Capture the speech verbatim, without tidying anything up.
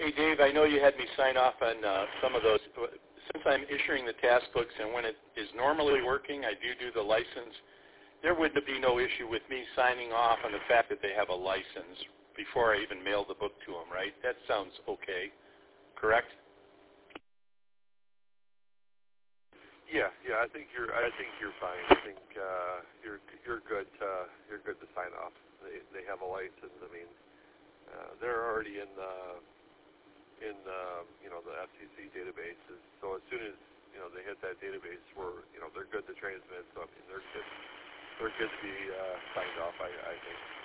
Hey, Dave, I know you had me sign off on uh, some of those. Since I'm issuing the task books and when it is normally working, I do do the license, there would be no issue with me signing off on the fact that they have a license before I even mail the book to them, right? That sounds okay, correct? Yeah, yeah, I think you're. I think you're fine. I think uh, you're you're good. To, you're good to sign off. They they have a license. I mean, uh, they're already in the in the, you know the F C C databases. So as soon as you know they hit that database, we're you know they're good to transmit. So I mean they're good. They're good to be uh, signed off. I, I think.